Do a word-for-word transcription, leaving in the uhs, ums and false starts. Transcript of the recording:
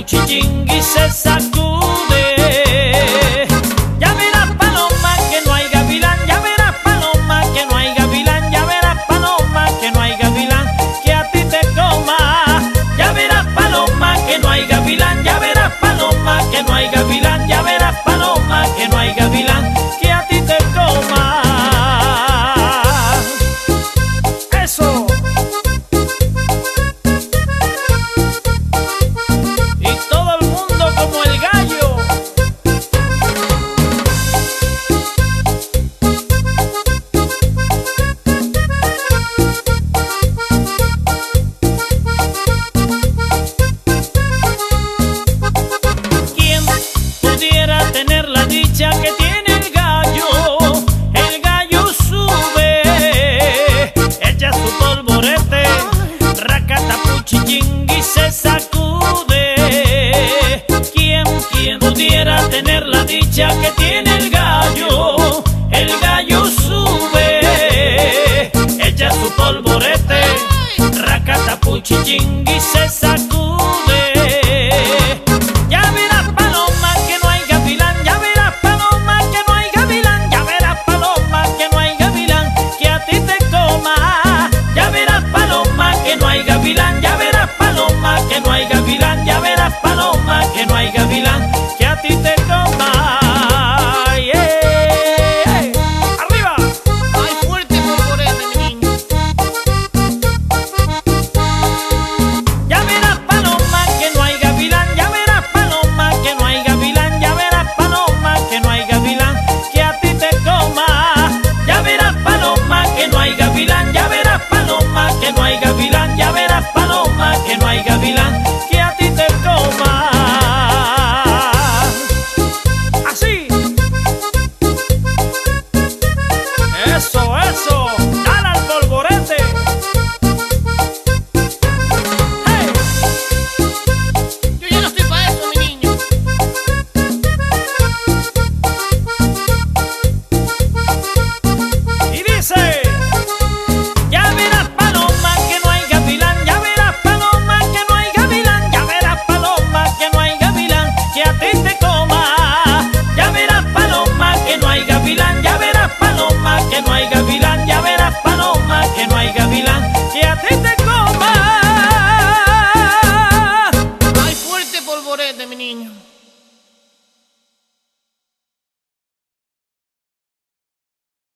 puchichingui se sacude. Ya verás, paloma, que no hay gavilán. Ya verás, paloma, que no hay gavilán. Ya verás, paloma, que no hay gavilán que a ti te coma. Ya verás, paloma, que no hay gavilán. Ya verás, paloma, que no hay gavilán. Ya verás, paloma, que no hay gavilán que a ti te coma. Eso. Y todo el mundo como el gallo. ¿Quién pudiera tener la dicha que tiene el gallo? El gallo sube, echa su polvorete, racata puchichingui se sacude. ¿Quién, quién pudiera tener la dicha que tiene el gallo? El gallo sube, echa su polvorete, racata puchichingui se sacude.